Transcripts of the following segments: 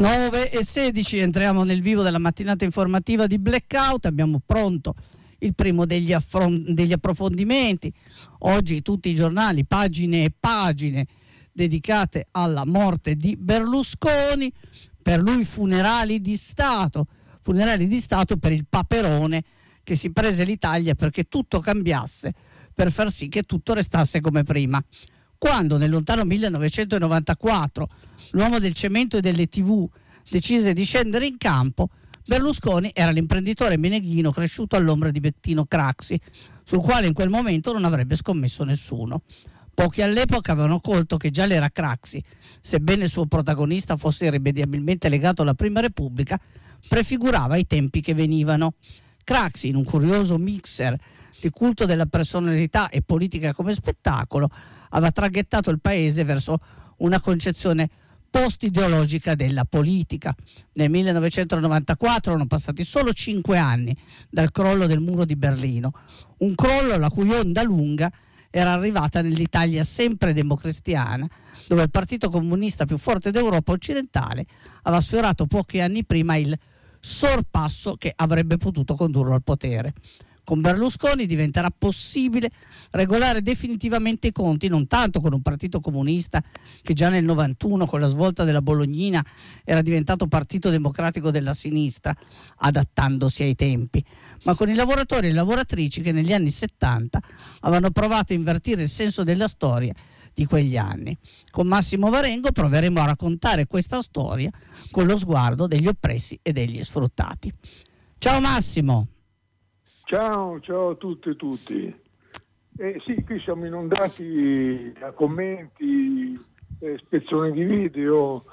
9:16, entriamo nel vivo della mattinata informativa di Blackout. Abbiamo pronto il primo degli approfondimenti. Oggi tutti i giornali, pagine e pagine dedicate alla morte di Berlusconi. Per lui funerali di Stato per il paperone che si prese l'Italia perché tutto cambiasse, per far sì che tutto restasse come prima. Quando nel lontano 1994 l'uomo del cemento e delle TV decise di scendere in campo, Berlusconi era l'imprenditore meneghino cresciuto all'ombra di Bettino Craxi, sul quale in quel momento non avrebbe scommesso nessuno. Pochi all'epoca avevano colto che già l'era Craxi, sebbene il suo protagonista fosse irrimediabilmente legato alla Prima Repubblica, prefigurava i tempi che venivano. Craxi, in un curioso mixer di culto della personalità e politica come spettacolo, aveva traghettato il paese verso una concezione post-ideologica della politica. Nel 1994 erano passati solo 5 anni dal crollo del muro di Berlino, un crollo la cui onda lunga era arrivata nell'Italia sempre democristiana, dove il partito comunista più forte d'Europa occidentale aveva sfiorato pochi anni prima il sorpasso che avrebbe potuto condurlo al potere. Con Berlusconi diventerà possibile regolare definitivamente i conti non tanto con un partito comunista che già nel 91 con la svolta della Bolognina era diventato partito democratico della sinistra, adattandosi ai tempi, ma con i lavoratori e le lavoratrici che negli anni 70 avevano provato a invertire il senso della storia di quegli anni. Con Massimo Varengo proveremo a raccontare questa storia con lo sguardo degli oppressi e degli sfruttati. Ciao Massimo. Ciao a tutte e tutti. Sì, qui siamo inondati da commenti, spezzoni di video,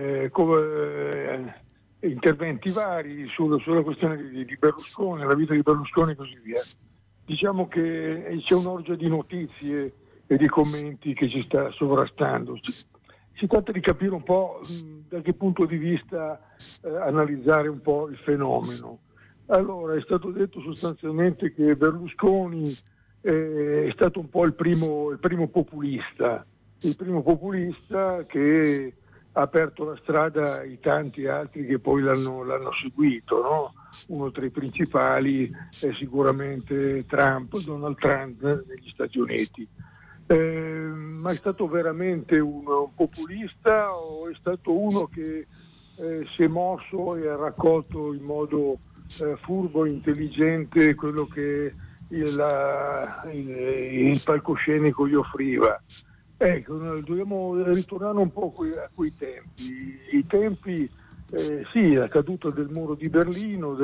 interventi vari sulla questione di Berlusconi, la vita di Berlusconi e così via. Diciamo che c'è un'orgia di notizie e di commenti che ci sta sovrastando. Si tratta di capire un po' da che punto di vista analizzare un po' il fenomeno. Allora, è stato detto sostanzialmente che Berlusconi è stato un po' il primo populista che ha aperto la strada ai tanti altri che poi l'hanno seguito, no? Uno tra i principali è sicuramente Donald Trump negli Stati Uniti. Ma è stato veramente un populista o è stato uno che si è mosso e ha raccolto in modo furbo, intelligente quello che il palcoscenico gli offriva? Ecco, dobbiamo ritornare un po' a quei tempi. I tempi, sì, la caduta del muro di Berlino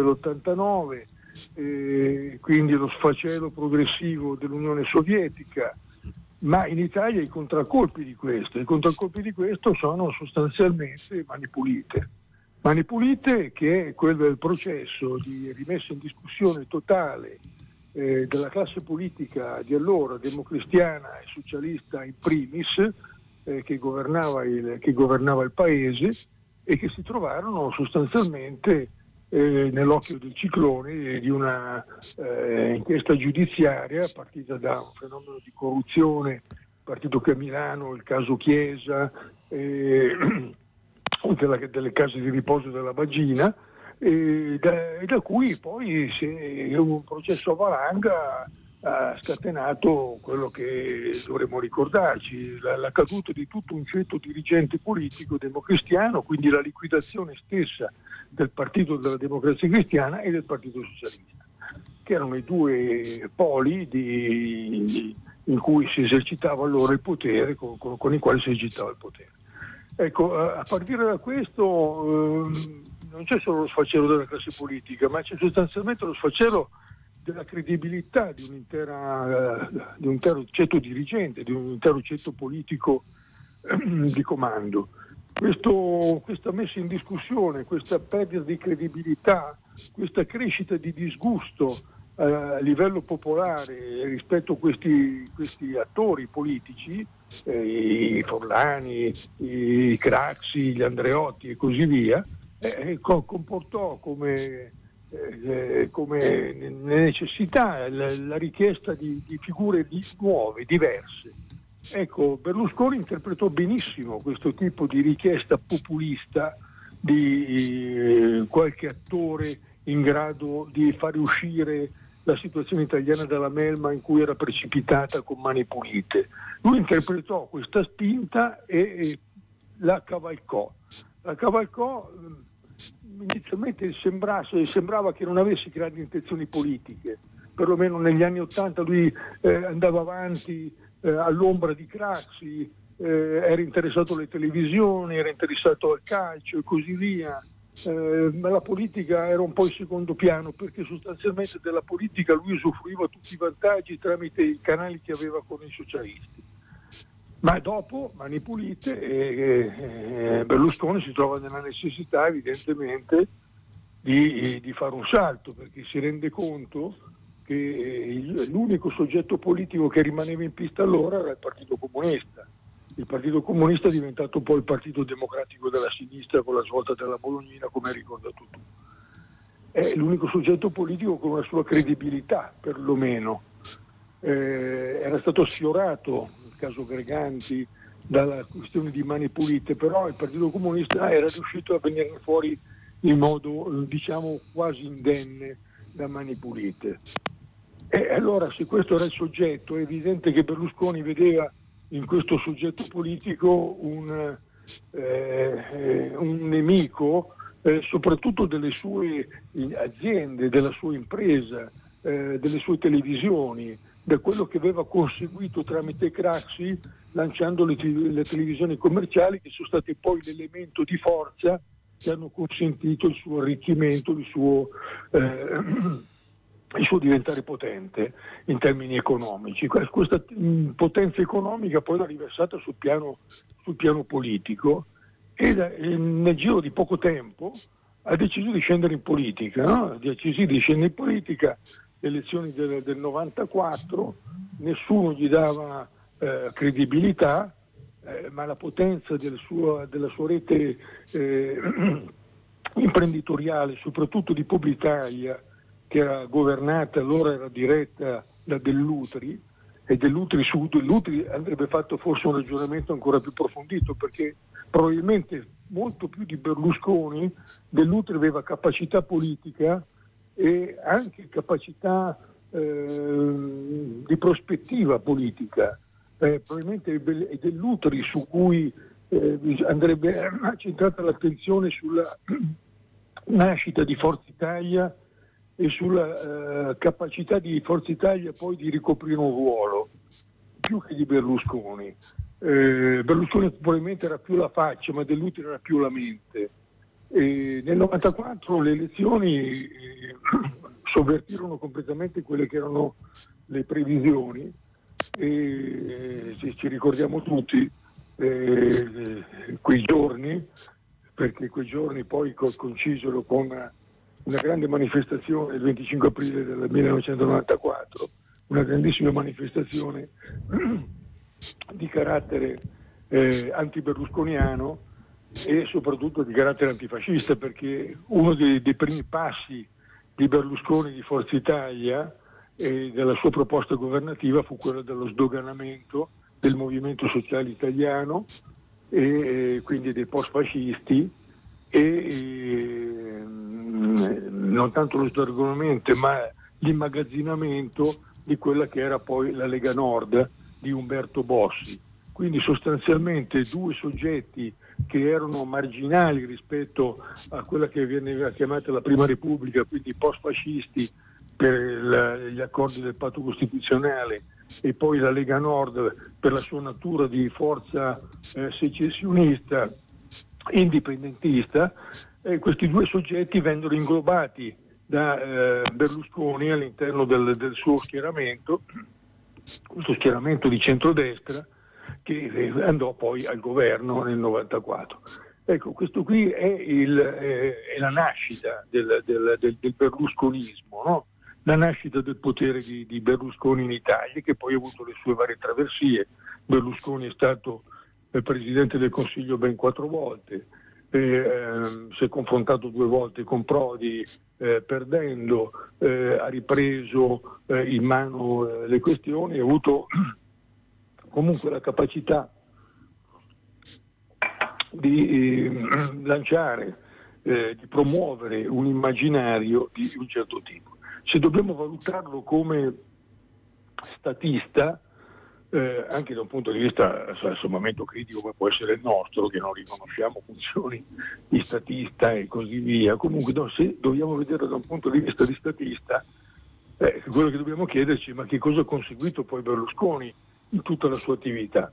dell'89, quindi lo sfacelo progressivo dell'Unione Sovietica, ma in Italia i contraccolpi di questo sono sostanzialmente Mani Pulite, che è quello del processo di rimessa in discussione totale della classe politica di allora, democristiana e socialista in primis, che governava il paese e che si trovarono sostanzialmente nell'occhio del ciclone di una inchiesta giudiziaria partita da un fenomeno di corruzione partito che a Milano, il caso Chiesa, delle case di riposo della Bagina, e da cui poi un processo a valanga ha scatenato quello che dovremmo ricordarci, la caduta di tutto un ceto dirigente politico democristiano, quindi la liquidazione stessa del Partito della Democrazia Cristiana e del Partito Socialista, che erano i due poli in cui si esercitava allora il potere, con i quali si esercitava il potere. Ecco, a partire da questo non c'è solo lo sfacelo della classe politica, ma c'è sostanzialmente lo sfacelo della credibilità di un intero ceto dirigente, di un intero ceto politico di comando. Questa messa in discussione, questa perdita di credibilità, questa crescita di disgusto a livello popolare rispetto a questi attori politici, i Forlani, i Craxi, gli Andreotti e così via, comportò come necessità la richiesta di figure nuove, diverse. Ecco, Berlusconi interpretò benissimo questo tipo di richiesta populista di qualche attore in grado di fare uscire la situazione italiana dalla melma in cui era precipitata con Mani Pulite. Lui interpretò questa spinta e la cavalcò. Inizialmente sembrava che non avesse grandi intenzioni politiche, perlomeno negli anni '80 lui andava avanti all'ombra di Craxi, era interessato alle televisioni, era interessato al calcio e così via. Ma la politica era un po' in secondo piano, perché sostanzialmente della politica lui usufruiva tutti i vantaggi tramite i canali che aveva con i socialisti. Ma dopo Mani Pulite Berlusconi si trova nella necessità evidentemente di fare un salto, perché si rende conto che l'unico soggetto politico che rimaneva in pista allora era il Partito Comunista. Il Partito Comunista è diventato poi il Partito Democratico della sinistra con la svolta della Bolognina, come hai ricordato tu. È l'unico soggetto politico con una sua credibilità, perlomeno. Era stato sfiorato, nel caso Greganti, dalla questione di Mani Pulite, però il Partito Comunista era riuscito a venire fuori in modo, diciamo, quasi indenne da Mani Pulite. E allora, se questo era il soggetto, è evidente che Berlusconi vedeva in questo soggetto politico un nemico, soprattutto delle sue aziende, della sua impresa, delle sue televisioni, da quello che aveva conseguito tramite Craxi, lanciando le televisioni commerciali, che sono state poi l'elemento di forza che hanno consentito il suo arricchimento, il suo diventare potente in termini economici. Questa potenza economica poi l'ha riversata sul piano politico e nel giro di poco tempo ha deciso di scendere in politica, no? Le elezioni del 94, nessuno gli dava credibilità, ma la potenza della sua rete imprenditoriale, soprattutto di Publitalia, che era governata, allora era diretta da Dell'Utri, e su Dell'Utri andrebbe fatto forse un ragionamento ancora più approfondito, perché probabilmente molto più di Berlusconi Dell'Utri aveva capacità politica e anche capacità di prospettiva politica. Probabilmente è Dell'Utri su cui andrebbe centrata l'attenzione sulla nascita di Forza Italia e sulla capacità di Forza Italia poi di ricoprire un ruolo, più che di Berlusconi. Berlusconi probabilmente era più la faccia, ma Dell'Utri era più la mente. Nel 94 le elezioni sovvertirono completamente quelle che erano le previsioni, e ci ricordiamo tutti quei giorni, perché quei giorni poi coincisero con una grande manifestazione il 25 aprile del 1994, una grandissima manifestazione di carattere anti-berlusconiano e soprattutto di carattere antifascista, perché uno dei primi passi di Berlusconi, di Forza Italia e della sua proposta governativa fu quello dello sdoganamento del movimento sociale italiano e quindi dei post-fascisti, e non tanto lo sdoganamento ma l'immagazzinamento di quella che era poi la Lega Nord di Umberto Bossi. Quindi sostanzialmente due soggetti che erano marginali rispetto a quella che veniva chiamata la Prima Repubblica, quindi post-fascisti per gli accordi del patto costituzionale, e poi la Lega Nord per la sua natura di forza secessionista, indipendentista. Questi due soggetti vennero inglobati da Berlusconi all'interno del suo schieramento, questo schieramento di centrodestra, che andò poi al governo nel 94. Ecco, questo qui è la nascita del berlusconismo, no? La nascita del potere di Berlusconi in Italia, che poi ha avuto le sue varie traversie. Berlusconi è stato presidente del Consiglio ben 4 volte, si è confrontato 2 volte con Prodi, perdendo, ha ripreso in mano le questioni, ha avuto comunque la capacità di lanciare di promuovere un immaginario di un certo tipo. Se dobbiamo valutarlo come statista, anche da un punto di vista sommamente critico come può essere il nostro, che non riconosciamo funzioni di statista e così via, comunque se dobbiamo vederlo da un punto di vista di statista, quello che dobbiamo chiederci: ma che cosa ha conseguito poi Berlusconi in tutta la sua attività?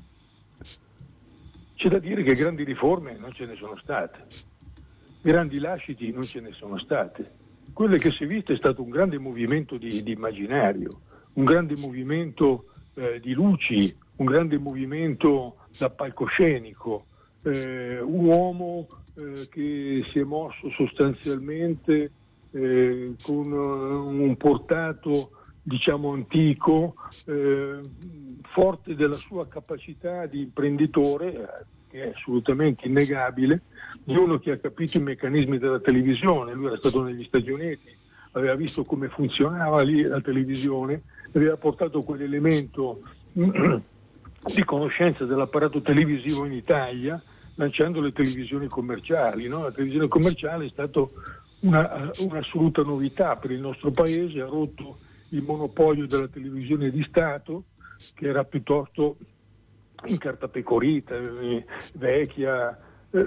C'è da dire che grandi riforme non ce ne sono state, grandi lasciti non ce ne sono state. Quello che si è visto è stato un grande movimento di immaginario, un grande movimento di luci, un grande movimento da palcoscenico, un uomo che si è mosso sostanzialmente con un portato, diciamo, antico, forte della sua capacità di imprenditore, che è assolutamente innegabile, di uno che ha capito i meccanismi della televisione. Lui era stato negli Stati Uniti, aveva visto come funzionava lì la televisione, aveva portato quell'elemento di conoscenza dell'apparato televisivo in Italia, lanciando le televisioni commerciali, no? La televisione commerciale è stata un'assoluta novità per il nostro paese, ha rotto il monopolio della televisione di Stato, che era piuttosto incartapecorita, vecchia,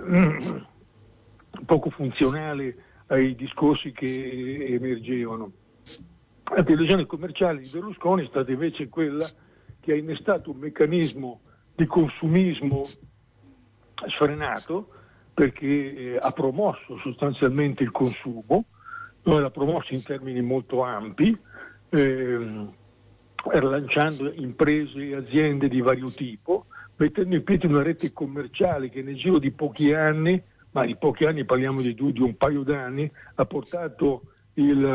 poco funzionale ai discorsi che emergevano. La televisione commerciale di Berlusconi è stata invece quella che ha innestato un meccanismo di consumismo sfrenato, perché ha promosso sostanzialmente il consumo, l'ha promosso in termini molto ampi, lanciando imprese e aziende di vario tipo, mettendo in piedi una rete commerciale che nel giro di pochi anni, ma di pochi anni parliamo di un paio d'anni, ha portato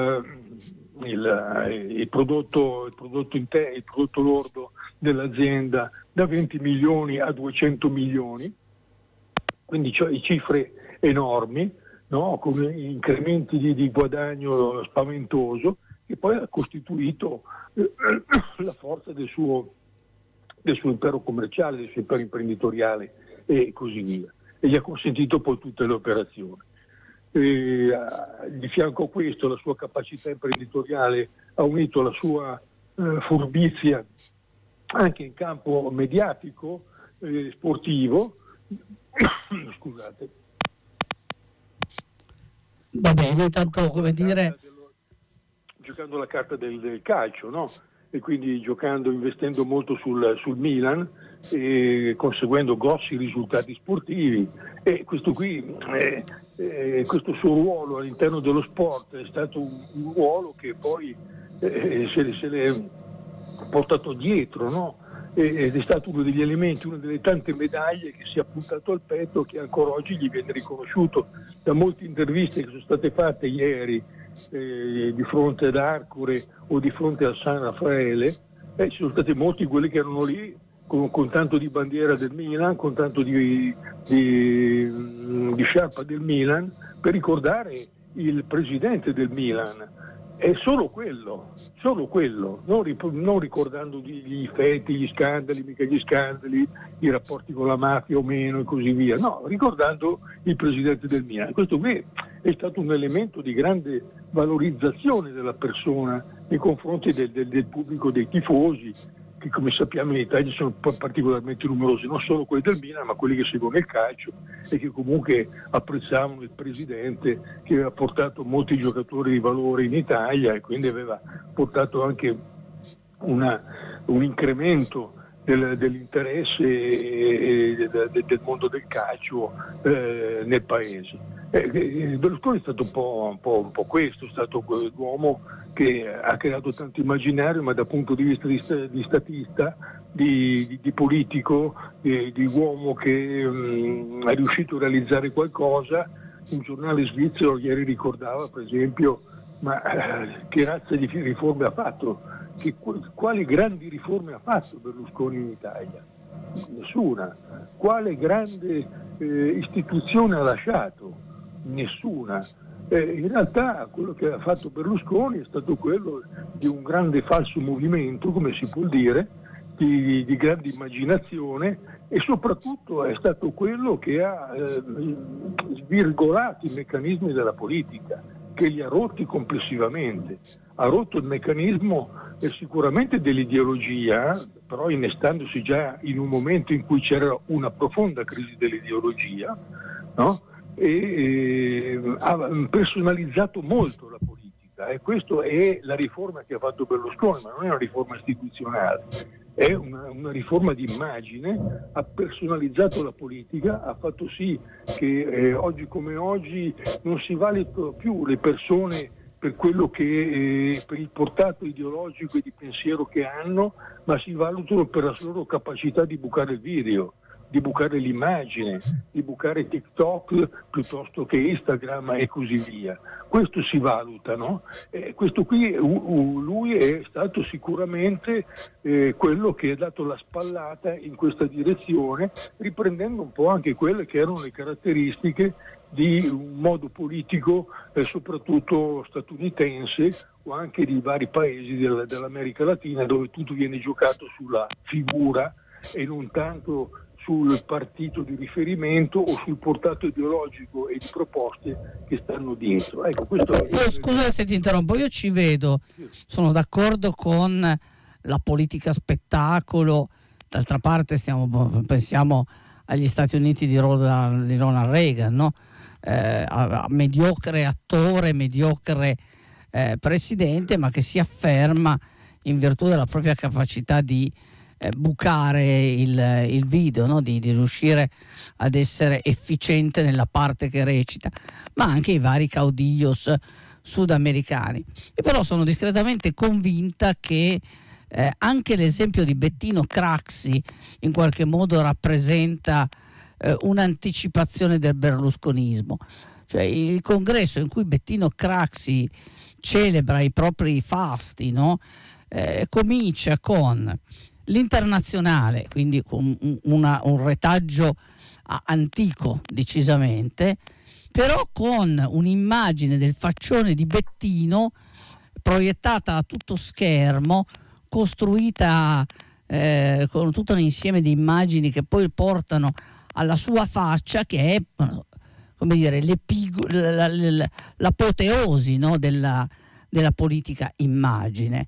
il prodotto lordo dell'azienda da 20 milioni a 200 milioni, quindi cioè cifre enormi, no? Con incrementi di guadagno spaventoso, che poi ha costituito la forza del suo impero commerciale, del suo impero imprenditoriale e così via, e gli ha consentito poi tutte le operazioni. Di fianco a questo la sua capacità imprenditoriale ha unito la sua furbizia anche in campo mediatico, sportivo. Scusate. Va bene, intanto, come dire, giocando la carta del calcio, no? E quindi investendo molto sul Milan e conseguendo grossi risultati sportivi, e questo suo ruolo all'interno dello sport è stato un ruolo che poi se l'è portato dietro, no? Ed è stato uno degli elementi, una delle tante medaglie che si è puntato al petto, che ancora oggi gli viene riconosciuto da molte interviste che sono state fatte ieri di fronte ad Arcore o di fronte a San Raffaele. Ci sono stati molti quelli che erano lì con tanto di bandiera del Milan, con tanto di sciarpa del Milan, per ricordare il presidente del Milan. È solo quello, non ricordando gli fatti, gli scandali, i rapporti con la mafia o meno e così via, no, ricordando il presidente del Milan. Questo qui è stato un elemento di grande valorizzazione della persona nei confronti del pubblico, dei tifosi, che come sappiamo in Italia sono particolarmente numerosi, non solo quelli del Milan, ma quelli che seguono il calcio e che comunque apprezzavano il presidente, che aveva portato molti giocatori di valore in Italia e quindi aveva portato anche un incremento dell'interesse del mondo del calcio nel paese. Berlusconi è stato un po' questo, è stato l'uomo che ha creato tanto immaginario, ma dal punto di vista di statista, di politico, di uomo che è riuscito a realizzare qualcosa. Un giornale svizzero ieri ricordava, per esempio, ma che razza di riforme ha fatto? Quali grandi riforme ha fatto Berlusconi in Italia? Nessuna. Quale grande istituzione ha lasciato? Nessuna. In realtà quello che ha fatto Berlusconi è stato quello di un grande falso movimento, come si può dire, di grande immaginazione, e soprattutto è stato quello che ha svirgolato i meccanismi della politica, che li ha rotti complessivamente. Ha rotto il meccanismo sicuramente dell'ideologia, però innestandosi già in un momento in cui c'era una profonda crisi dell'ideologia, no? E ha personalizzato molto la politica, e questa è la riforma che ha fatto Berlusconi, ma non è una riforma istituzionale, è una riforma di immagine. Ha personalizzato la politica, ha fatto sì che oggi come oggi non si valutano più le persone per quello che per il portato ideologico e di pensiero che hanno, ma si valutano per la loro capacità di bucare il video, di bucare l'immagine, di bucare TikTok piuttosto che Instagram e così via. Questo si valuta, no? Questo qui, lui è stato sicuramente quello che ha dato la spallata in questa direzione, riprendendo un po' anche quelle che erano le caratteristiche di un modo politico soprattutto statunitense, o anche di vari paesi dell'America Latina, dove tutto viene giocato sulla figura e non tanto sul partito di riferimento o sul portato ideologico e di proposte che stanno dietro. Ecco, questo scusa se ti interrompo, io ci vedo, sono d'accordo con la politica spettacolo, d'altra parte pensiamo agli Stati Uniti di Ronald Reagan, no? A mediocre attore, mediocre presidente, ma che si afferma in virtù della propria capacità di bucare il video, no? di riuscire ad essere efficiente nella parte che recita, ma anche i vari caudillos sudamericani. E però sono discretamente convinta che anche l'esempio di Bettino Craxi in qualche modo rappresenta un'anticipazione del berlusconismo. Cioè il congresso in cui Bettino Craxi celebra i propri fasti, no? Comincia con l'Internazionale, quindi con un retaggio antico decisamente, però con un'immagine del faccione di Bettino proiettata a tutto schermo, costruita con tutto un insieme di immagini che poi portano alla sua faccia, che è, come dire, l'apoteosi, no? della politica immagine.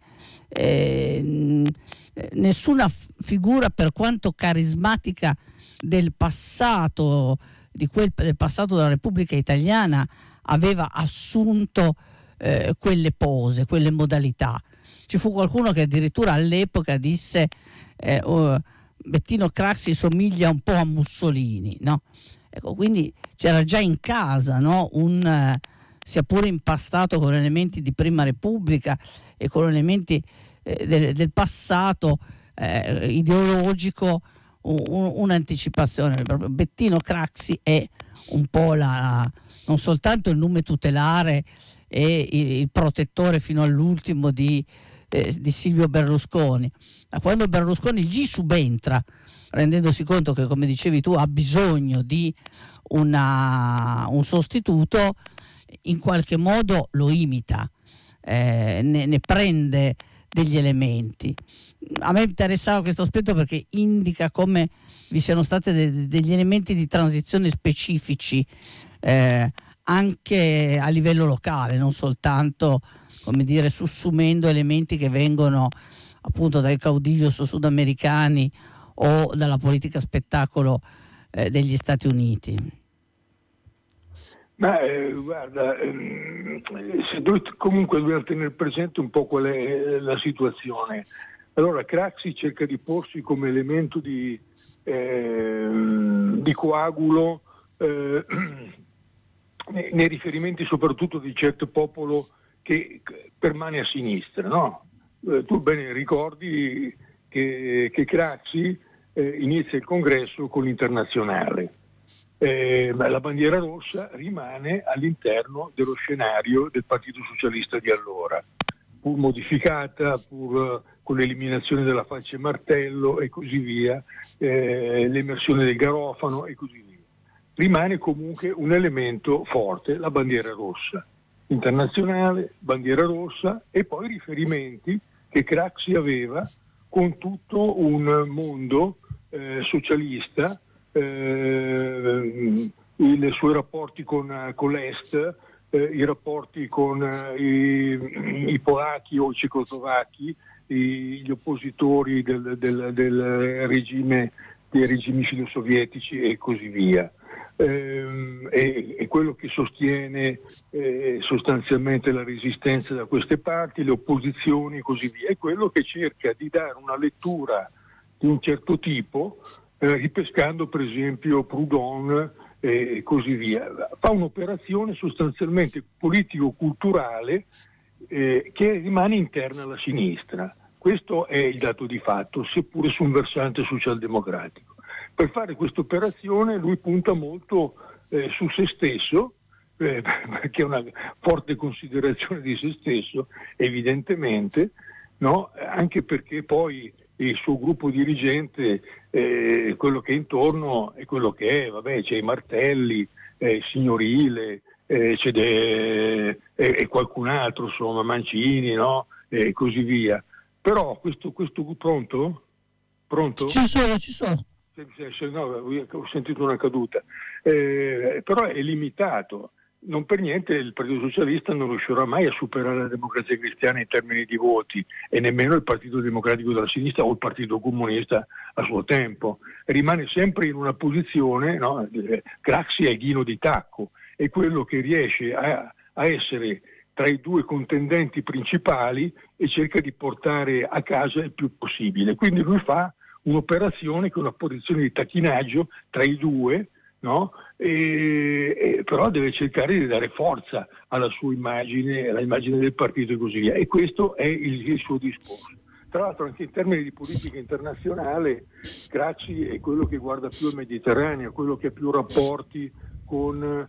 Nessuna figura, per quanto carismatica, del passato del passato della Repubblica Italiana aveva assunto quelle pose, quelle modalità. Ci fu qualcuno che addirittura all'epoca disse Bettino Craxi somiglia un po' a Mussolini, no? Ecco, quindi c'era già in casa, no? Sia pure impastato con elementi di Prima Repubblica e con elementi del passato ideologico, un'anticipazione. Bettino Craxi è un po' non soltanto il nome tutelare e il protettore fino all'ultimo di Silvio Berlusconi, ma quando Berlusconi gli subentra, rendendosi conto che, come dicevi tu, ha bisogno di un sostituto, in qualche modo lo imita, ne prende degli elementi. A me interessava questo aspetto perché indica come vi siano stati degli elementi di transizione specifici anche a livello locale, non soltanto, come dire, sussumendo elementi che vengono appunto dai caudillos sudamericani o dalla politica spettacolo degli Stati Uniti. Ma guarda, comunque dobbiamo tenere presente un po' qual è la situazione. Allora, Craxi cerca di porsi come elemento di coagulo nei riferimenti soprattutto di certo popolo che permane a sinistra, no? Tu bene ricordi che Craxi inizia il congresso con l'Internazionale. La bandiera rossa rimane all'interno dello scenario del Partito Socialista di allora, pur modificata, pur con l'eliminazione della falce e martello e così via, l'emersione del garofano e così via. Rimane comunque un elemento forte, la bandiera rossa. Internazionale, bandiera rossa, e poi riferimenti che Craxi aveva con tutto un mondo socialista, i suoi rapporti con l'Est, i rapporti con i polacchi o i cecoslovacchi, gli oppositori del regime, dei regimi filosovietici e così via. E quello che sostiene sostanzialmente la resistenza da queste parti, le opposizioni e così via, è quello che cerca di dare una lettura di un certo tipo, ripescando per esempio Proudhon e così via. Fa un'operazione sostanzialmente politico-culturale che rimane interna alla sinistra. Questo è il dato di fatto, seppure su un versante socialdemocratico. Per fare questa operazione lui punta molto su se stesso, perché è una forte considerazione di se stesso, evidentemente, no? Anche perché poi il suo gruppo dirigente, quello che è intorno è quello che è, vabbè, c'è i Martelli, il Signorile, c'è qualcun altro, insomma, Mancini, no? E così via. Però questo pronto? Ci sono. No, ho sentito una caduta, però è limitato. Non per niente il Partito Socialista non riuscirà mai a superare la Democrazia Cristiana in termini di voti, e nemmeno il Partito Democratico della Sinistra o il Partito Comunista a suo tempo. Rimane sempre in una posizione, no? Craxi è ghino di tacco, è quello che riesce a essere tra i due contendenti principali e cerca di portare a casa il più possibile. Quindi lui fa un'operazione con una posizione di tacchinaggio tra i due, no? Però deve cercare di dare forza alla sua immagine, all'immagine del partito e così via. E questo è il suo discorso. Tra l'altro anche in termini di politica internazionale Craxi è quello che guarda più il Mediterraneo, quello che ha più rapporti con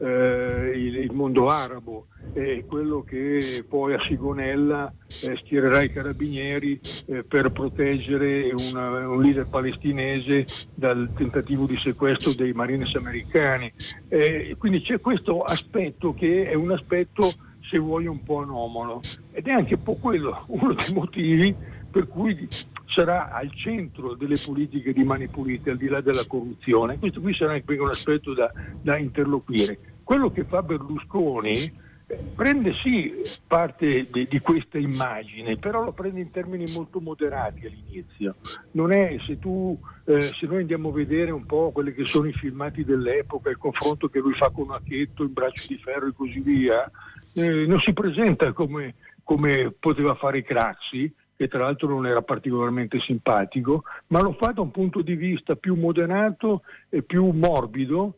il mondo arabo, è quello che poi a Sigonella schiererà i carabinieri per proteggere un leader palestinese dal tentativo di sequestro dei marines americani. Quindi c'è questo aspetto che è un aspetto, se vuoi, un po' anomalo, ed è anche un po' quello uno dei motivi per cui sarà al centro delle politiche di Mani Pulite, al di là della corruzione. Questo qui sarà anche un aspetto da interloquire. Quello che fa Berlusconi prende sì parte di questa immagine, però lo prende in termini molto moderati all'inizio. Non è, se noi andiamo a vedere un po' quelli che sono i filmati dell'epoca, il confronto che lui fa con Occhetto, in Braccio di ferro e così via, non si presenta come poteva fare Craxi, che tra l'altro non era particolarmente simpatico, ma lo fa da un punto di vista più moderato e più morbido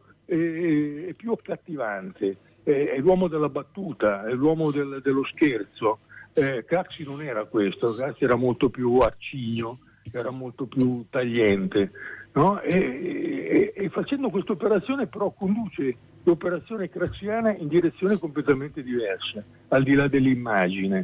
e più accattivante. È l'uomo della battuta, è l'uomo dello scherzo. Craxi non era questo, Craxi era molto più arcigno, era molto più tagliente, no? E facendo questa operazione però conduce l'operazione craxiana in direzione completamente diversa, al di là dell'immagine.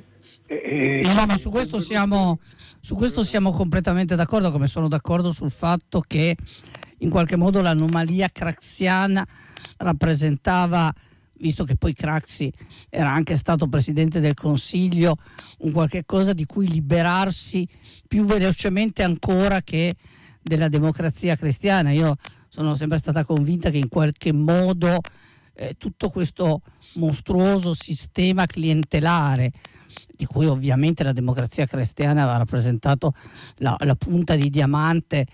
No, ma su questo siamo completamente d'accordo, come sono d'accordo sul fatto che in qualche modo l'anomalia craxiana rappresentava, visto che poi Craxi era anche stato presidente del Consiglio, un qualche cosa di cui liberarsi più velocemente ancora che della Democrazia Cristiana. Io sono sempre stata convinta che in qualche modo tutto questo mostruoso sistema clientelare, di cui ovviamente la Democrazia Cristiana aveva rappresentato la punta di diamante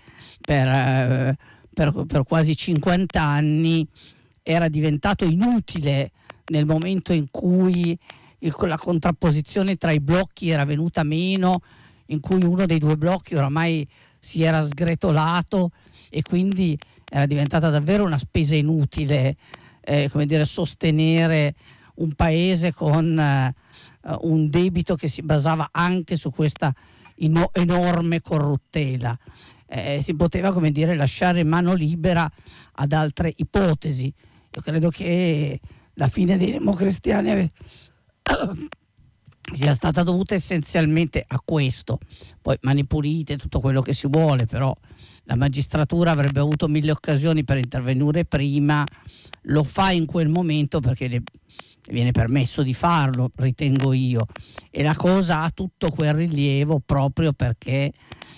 per quasi 50 anni, era diventato inutile nel momento in cui la contrapposizione tra i blocchi era venuta meno, in cui uno dei due blocchi oramai si era sgretolato e quindi era diventata davvero una spesa inutile, sostenere un paese con un debito che si basava anche su questa enorme corruttela. Si poteva, lasciare mano libera ad altre ipotesi. Io credo che la fine dei democristiani sia stata dovuta essenzialmente a questo. Poi Mani Pulite, tutto quello che si vuole, però la magistratura avrebbe avuto 1000 occasioni per intervenire prima, lo fa in quel momento perché le viene permesso di farlo, ritengo io, e la cosa ha tutto quel rilievo proprio perché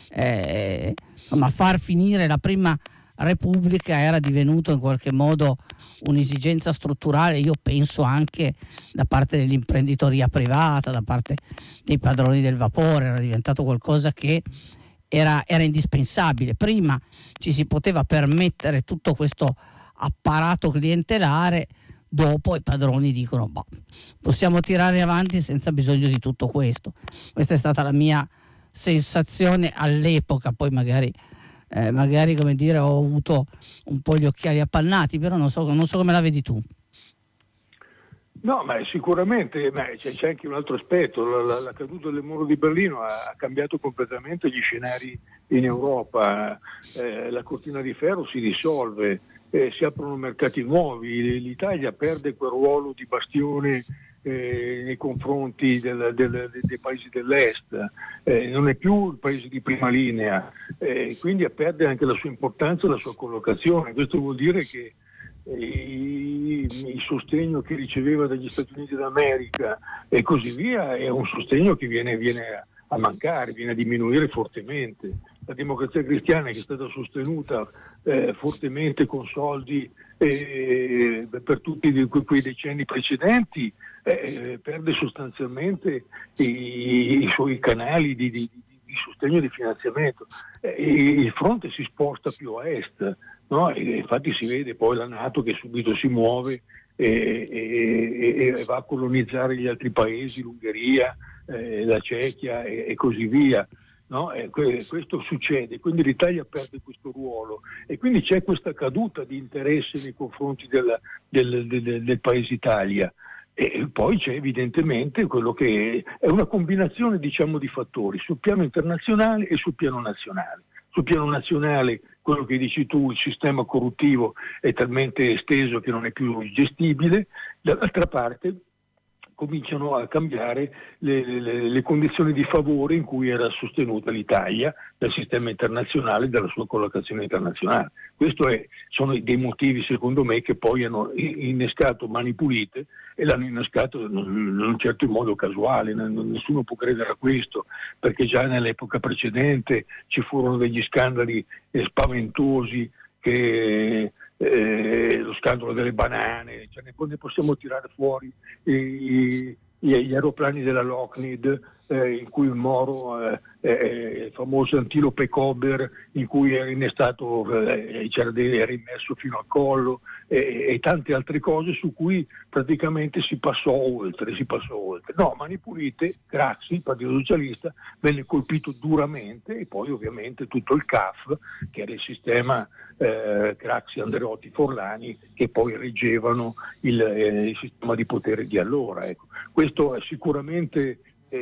far finire la prima Repubblica era divenuto in qualche modo un'esigenza strutturale, io penso anche da parte dell'imprenditoria privata, da parte dei padroni del vapore, era diventato qualcosa che era indispensabile. Prima ci si poteva permettere tutto questo apparato clientelare, dopo i padroni dicono possiamo tirare avanti senza bisogno di tutto questo. Questa è stata la mia sensazione all'epoca, poi magari come dire ho avuto un po' gli occhiali appannati, però non so come la vedi tu. No, ma sicuramente c'è anche un altro aspetto, la caduta del muro di Berlino ha cambiato completamente gli scenari in Europa, la cortina di ferro si dissolve, si aprono mercati nuovi, l'Italia perde quel ruolo di bastione nei confronti dei paesi dell'est, non è più il paese di prima linea, quindi perde anche la sua importanza e la sua collocazione. Questo vuol dire che il sostegno che riceveva dagli Stati Uniti d'America e così via è un sostegno che viene a mancare, viene a diminuire fortemente. La Democrazia Cristiana, che è stata sostenuta fortemente con soldi per tutti quei decenni precedenti, perde sostanzialmente i suoi canali di sostegno e di finanziamento. Il fronte si sposta più a est, no? E infatti si vede poi la NATO che subito si muove e va a colonizzare gli altri paesi, l'Ungheria, la Cechia e così via. No? Questo succede, quindi l'Italia perde questo ruolo e quindi c'è questa caduta di interesse nei confronti del paese Italia. E poi c'è evidentemente quello che è una combinazione, diciamo, di fattori sul piano internazionale e sul piano nazionale. Sul piano nazionale, quello che dici tu, il sistema corruttivo è talmente esteso che non è più gestibile, dall'altra parte cominciano a cambiare le condizioni di favore in cui era sostenuta l'Italia dal sistema internazionale e dalla sua collocazione internazionale. Questi sono dei motivi, secondo me, che poi hanno innescato Mani Pulite e l'hanno innescato in un certo modo casuale. Nessuno può credere a questo, perché già nell'epoca precedente ci furono degli scandali spaventosi, che lo scandalo delle banane, ne possiamo tirare fuori gli aeroplani della Lockheed, in cui il Moro, il famoso Antilope Cobber, in cui era innestato, era immerso fino al collo, e tante altre cose su cui praticamente si passò oltre. No, Mani Pulite, Craxi, il Partito Socialista, venne colpito duramente, e poi ovviamente tutto il CAF, che era il sistema Craxi, Andreotti, Forlani, che poi reggevano il sistema di potere di allora. Ecco. Questo è sicuramente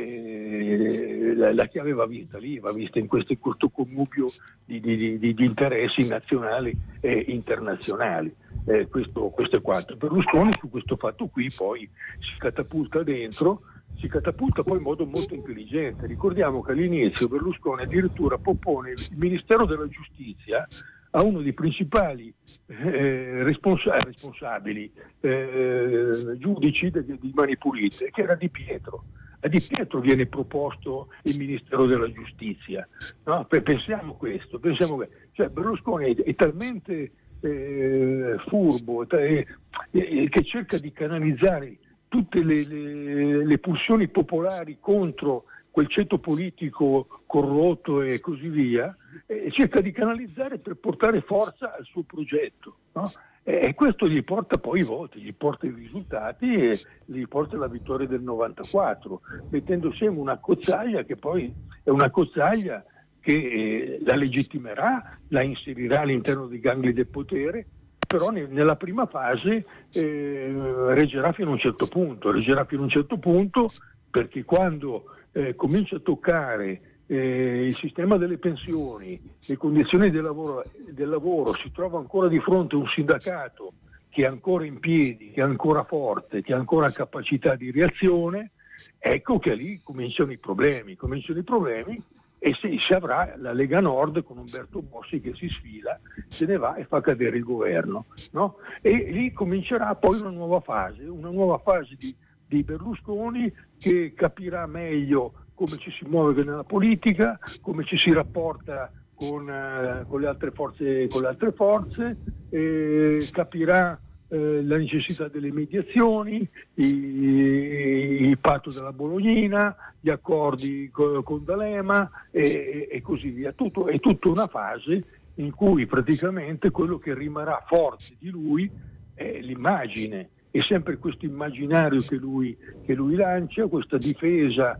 la chiave va vista lì, va vista in questo connubio di interessi nazionali e internazionali. Questo è quanto. Berlusconi su questo fatto qui poi si catapulta poi in modo molto intelligente. Ricordiamo che all'inizio Berlusconi addirittura propone il Ministero della Giustizia a uno dei principali responsabili giudici di Mani Pulite, che era Di Pietro. A Di Pietro viene proposto il Ministero della Giustizia. No? Pensiamo questo, cioè Berlusconi è talmente furbo che cerca di canalizzare tutte le pulsioni popolari contro quel ceto politico corrotto e così via, e cerca di canalizzare per portare forza al suo progetto, no? E questo gli porta poi i voti, gli porta i risultati e gli porta la vittoria del 94, mettendo assieme una cozzaglia che poi è una cozzaglia che la legittimerà, la inserirà all'interno dei gangli del potere, però nella prima fase reggerà fino a un certo punto, perché quando comincia a toccare il sistema delle pensioni, le condizioni del lavoro, si trova ancora di fronte a un sindacato che è ancora in piedi, che è ancora forte, che ha ancora capacità di reazione, ecco che lì cominciano i problemi e se avrà la Lega Nord con Umberto Bossi che si sfila, se ne va e fa cadere il governo, no? E lì comincerà poi una nuova fase di Berlusconi, che capirà meglio come ci si muove nella politica, come ci si rapporta con le altre forze, capirà la necessità delle mediazioni, il patto della Bolognina, gli accordi con D'Alema e così via. È tutta una fase in cui praticamente quello che rimarrà forte di lui è l'immagine, è sempre questo immaginario che lui lancia, questa difesa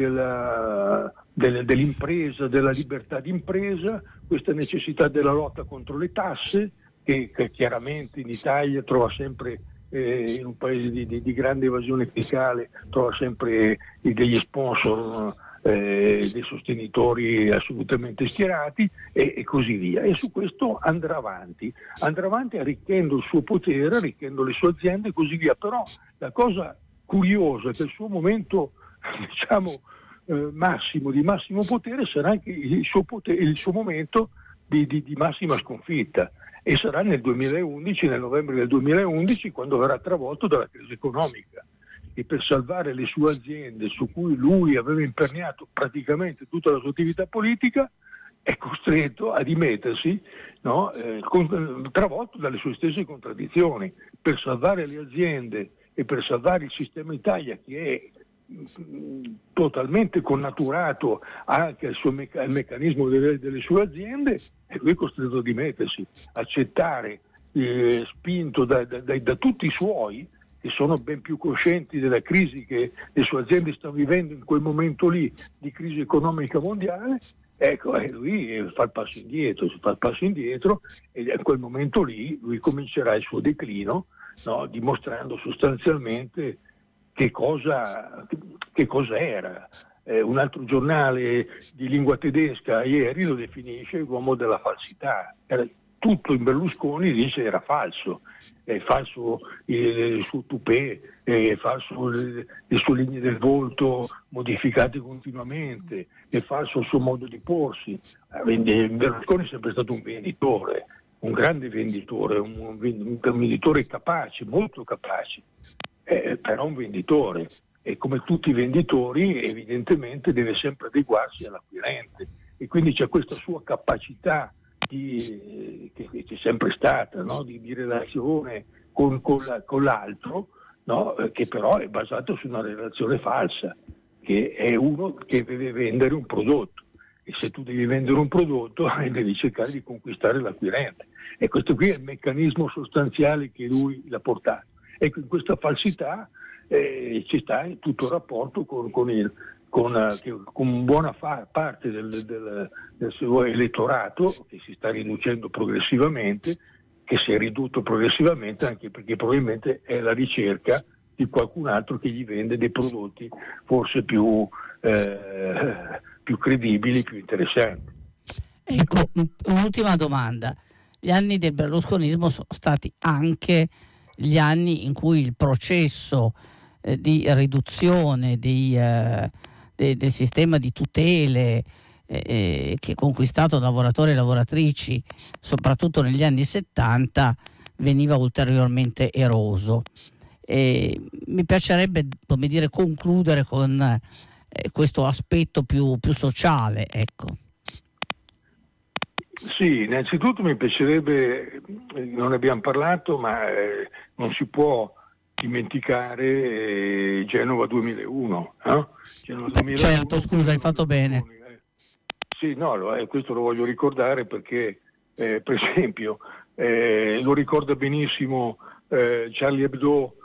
dell'impresa, della libertà d'impresa, questa necessità della lotta contro le tasse, che chiaramente in Italia trova sempre, in un paese di grande evasione fiscale, trova sempre degli sponsor, dei sostenitori assolutamente schierati e così via. E su questo andrà avanti arricchendo il suo potere, arricchendo le sue aziende e così via. Però la cosa curiosa è che il suo momento, massimo potere sarà anche il suo momento di massima sconfitta, e sarà nel novembre del 2011, quando verrà travolto dalla crisi economica, e per salvare le sue aziende su cui lui aveva imperniato praticamente tutta la sua attività politica è costretto a dimettersi, no? Travolto dalle sue stesse contraddizioni. Per salvare le aziende e per salvare il sistema Italia, che è totalmente connaturato anche al meccanismo delle sue aziende, e lui è costretto a dimettersi, accettare, spinto da tutti i suoi, che sono ben più coscienti della crisi che le sue aziende stanno vivendo in quel momento lì, di crisi economica mondiale. Ecco, lui fa il passo indietro, e in quel momento lì lui comincerà il suo declino, no? Dimostrando sostanzialmente che cosa era. Un altro giornale di lingua tedesca ieri lo definisce l'uomo della falsità. Tutto in Berlusconi dice era falso, è falso il suo tupè, è falso le sue linee del volto modificate continuamente, è falso il suo modo di porsi. Berlusconi è sempre stato un venditore, un grande venditore, un venditore capace, molto capace, però un venditore, e come tutti i venditori evidentemente deve sempre adeguarsi all'acquirente, e quindi c'è questa sua capacità che c'è sempre stata, no? di relazione con l'altro, no? Che però è basato su una relazione falsa, che è uno che deve vendere un prodotto, e se tu devi vendere un prodotto devi cercare di conquistare l'acquirente, e questo qui è il meccanismo sostanziale che lui l'ha portato. Ecco, in questa falsità ci sta tutto il rapporto con buona parte del suo elettorato, che si sta riducendo progressivamente, che si è ridotto progressivamente anche perché probabilmente è alla ricerca di qualcun altro che gli vende dei prodotti forse più credibili, più interessanti. Ecco, un'ultima domanda. Gli anni del berlusconismo sono stati anche gli anni in cui il processo di riduzione del sistema di tutele che è conquistato da lavoratori e lavoratrici, soprattutto negli anni 70, veniva ulteriormente eroso. Mi piacerebbe, come dire, concludere con questo aspetto più sociale, ecco. Sì, innanzitutto mi piacerebbe, non ne abbiamo parlato, ma non si può dimenticare Genova 2001, no? Genova 2001, certo, scusa, hai fatto bene. Sì, no, questo lo voglio ricordare perché, per esempio, lo ricorda benissimo Charlie Hebdo,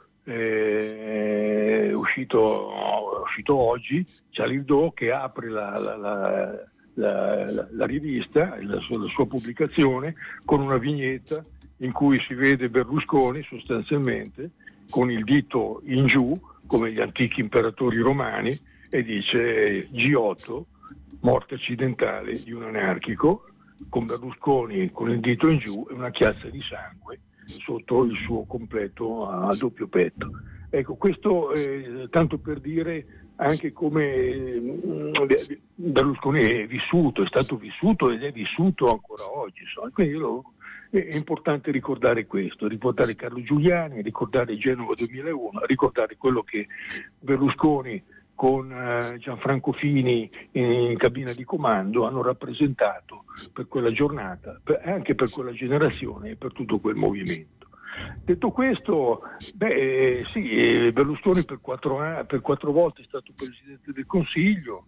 uscito oggi, Charlie Hebdo, che apre la rivista, la sua pubblicazione, con una vignetta in cui si vede Berlusconi sostanzialmente con il dito in giù, come gli antichi imperatori romani, e dice G8, morte accidentale di un anarchico, con Berlusconi con il dito in giù e una chiazza di sangue sotto il suo completo a doppio petto. Ecco, questo tanto per dire anche come Berlusconi è stato vissuto ed è vissuto ancora oggi. Quindi è importante ricordare questo, ricordare Carlo Giuliani, ricordare Genova 2001, ricordare quello che Berlusconi con Gianfranco Fini in cabina di comando hanno rappresentato per quella giornata, anche per quella generazione e per tutto quel movimento. Detto questo, Berlusconi per 4 volte è stato Presidente del Consiglio,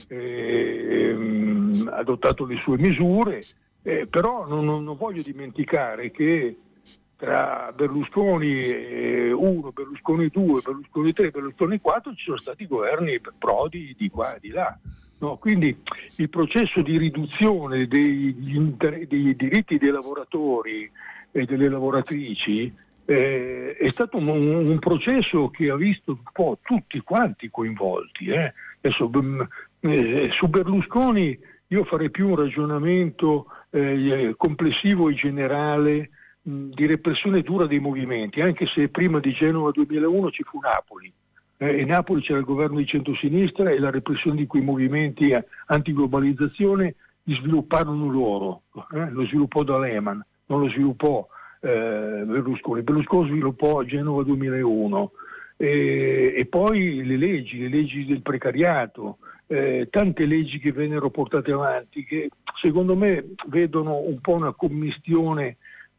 ha adottato le sue misure, però non voglio dimenticare che tra Berlusconi 1, Berlusconi 2, Berlusconi 3, Berlusconi 4 ci sono stati governi Prodi di qua e di là. No? Quindi il processo di riduzione dei diritti dei lavoratori e delle lavoratrici è stato un processo che ha visto un po' tutti quanti coinvolti. Adesso, su Berlusconi io farei più un ragionamento complessivo e generale di repressione dura dei movimenti, anche se prima di Genova 2001 ci fu Napoli. In Napoli c'era il governo di centrosinistra e la repressione di quei movimenti antiglobalizzazione li svilupparono loro, lo sviluppò D'Aleman, non lo sviluppò Berlusconi. Berlusconi sviluppò Genova 2001 e poi le leggi del precariato, tante leggi che vennero portate avanti che secondo me vedono un po' una commistione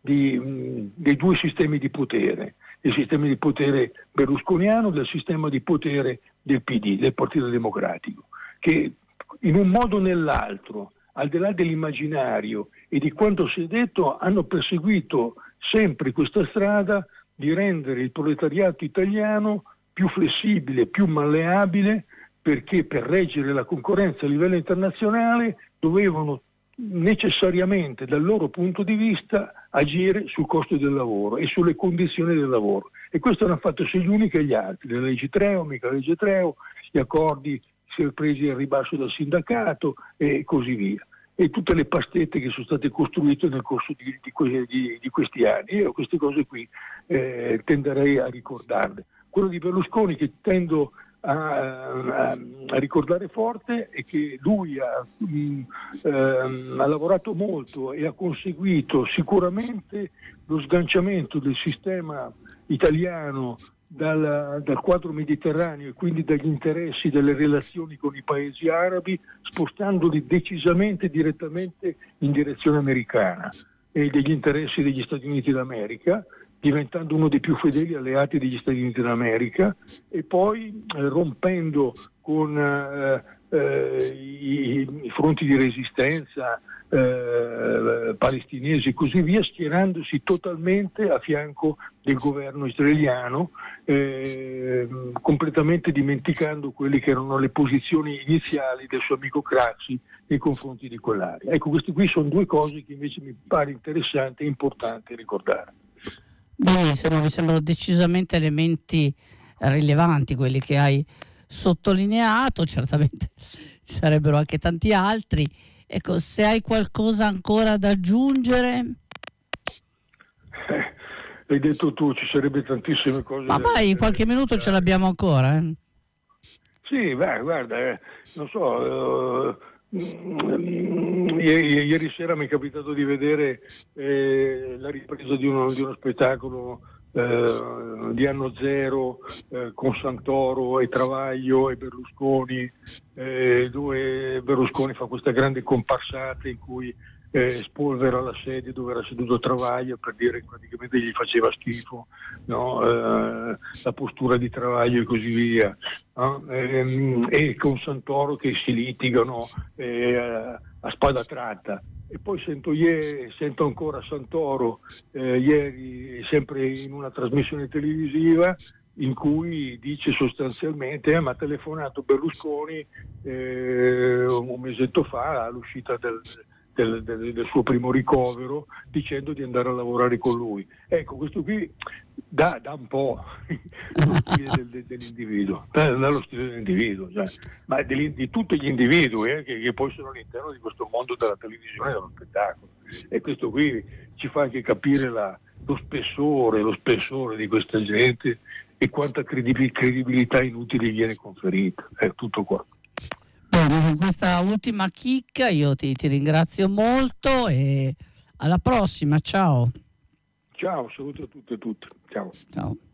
dei due sistemi di potere, il sistema di potere berlusconiano del sistema di potere del PD, del Partito Democratico, che in un modo o nell'altro, al di là dell'immaginario e di quanto si è detto, hanno perseguito sempre questa strada di rendere il proletariato italiano più flessibile, più malleabile, perché per reggere la concorrenza a livello internazionale dovevano necessariamente dal loro punto di vista agire sul costo del lavoro e sulle condizioni del lavoro, e questo hanno fatto sia gli uni che gli altri, la legge Treu, mica la legge Treu, gli accordi si sono presi al ribasso dal sindacato e così via, e tutte le pastette che sono state costruite nel corso di questi anni. Io queste cose qui tenderei a ricordarle. Quello di Berlusconi che tendo a ricordare forte è che lui ha lavorato molto e ha conseguito sicuramente lo sganciamento del sistema italiano dal quadro mediterraneo e quindi dagli interessi delle relazioni con i paesi arabi, spostandoli decisamente direttamente in direzione americana e degli interessi degli Stati Uniti d'America, diventando uno dei più fedeli alleati degli Stati Uniti d'America, e poi rompendo con i fronti di resistenza palestinesi e così via, schierandosi totalmente a fianco del governo israeliano, completamente dimenticando quelle che erano le posizioni iniziali del suo amico Craxi nei confronti di quell'area. Ecco, queste qui sono due cose che invece mi pare interessante e importante ricordare. Benissimo, mi sembrano decisamente elementi rilevanti quelli che hai sottolineato, certamente ci sarebbero anche tanti altri. Ecco, se hai qualcosa ancora da aggiungere. Hai detto tu, ci sarebbe tantissime cose. Ma vai, qualche minuto ce l'abbiamo ancora. Sì, guarda, non so, ieri sera mi è capitato di vedere la ripresa di uno spettacolo di Anno Zero con Santoro e Travaglio e Berlusconi, dove Berlusconi fa questa grande comparsata in cui spolvera la sedia dove era seduto Travaglio per dire che praticamente gli faceva schifo, no? La postura di Travaglio e così via, no? E con Santoro che si litigano a spada tratta. E poi sento ancora Santoro ieri, sempre in una trasmissione televisiva, in cui dice sostanzialmente mi ha telefonato Berlusconi un mesetto fa all'uscita del suo primo ricovero, dicendo di andare a lavorare con lui. Ecco, questo qui dà un po' lo stile dell'individuo, dallo stile dell'individuo, cioè, ma di tutti gli individui che poi sono all'interno di questo mondo della televisione e dello spettacolo. E questo qui ci fa anche capire lo spessore di questa gente e quanta credibilità inutile viene conferita. È tutto qua. Bene, con questa ultima chicca io ti ringrazio molto e alla prossima, ciao. Ciao, saluto a tutte e tutti. Ciao. Ciao.